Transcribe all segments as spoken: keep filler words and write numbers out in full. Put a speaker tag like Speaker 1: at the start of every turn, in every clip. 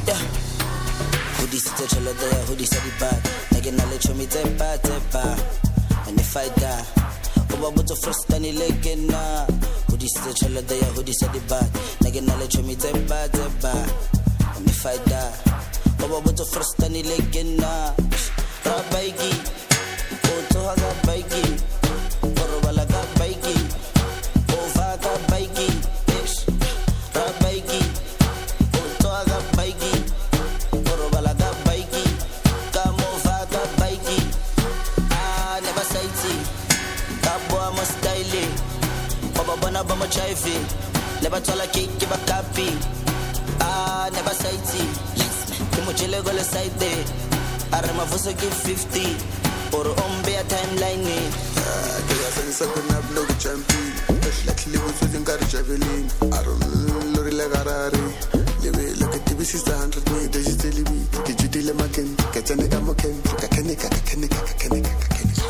Speaker 1: Yeah. Hoodie sita chela there, hoodie sa di bad. Nage na le chomi tepa tepa. And if I die, oba buto first tani leke na. Hoodie sita chela there, hoodie sa di bad. Nage na le chomi tepa tepa. And if I die, oba buto first tani leke na. Rabaiki, oto haga baiki, korobala ga baiki, ova ga baiki, ish. Rabaiki, oto haga baiki, korobala ga baiki, kamova ga baiki. Ah, never say tea, kabo amo style, baba bona bama chaifi, never tola cake kiba kapi. Ah, never say tea, kimo chile gole side day. Arma for give fifty or on be a timeline.
Speaker 2: Ah, they are saying something up no champion. Like live with in car javelin. I don't lorry like Harari. Live like a T V sister hundred me digitally me. Digitally making get a nigga making. Kakenika kakenika kakenika kakenika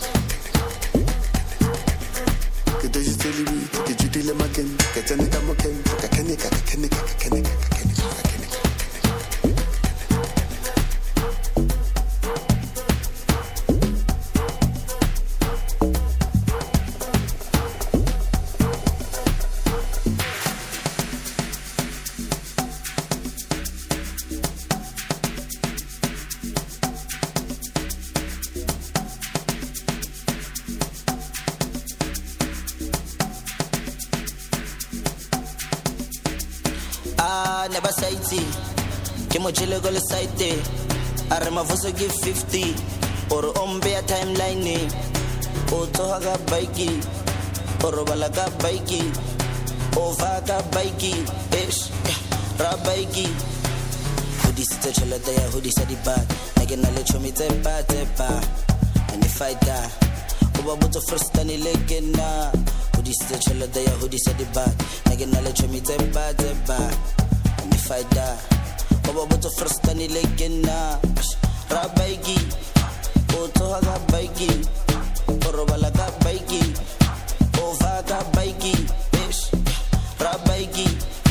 Speaker 2: kakenika. Digitally me digitally making get a nigga making. Kakenika kakenika kakenika kakenika kakenika.
Speaker 1: Never sighty, Kimo Chile go site. Arma for give fifty or on be a timeline. Oto haga baiki, or balaga baiki, ovaga baiki, ish, rabaiki. Hoodie sita chela there, hoodie sa di bad. Nage na le chomi tepa tepa. And if I die, oba buto first tani leke na. Hoodie sita chela there, hoodie sa di bad. Nage na le chomi tepa tepa. If I die, oba buto first tani leke na. Rabaiki, oto haga baiki, korobala ga baiki, ova ga baiki, ish, rabaiki.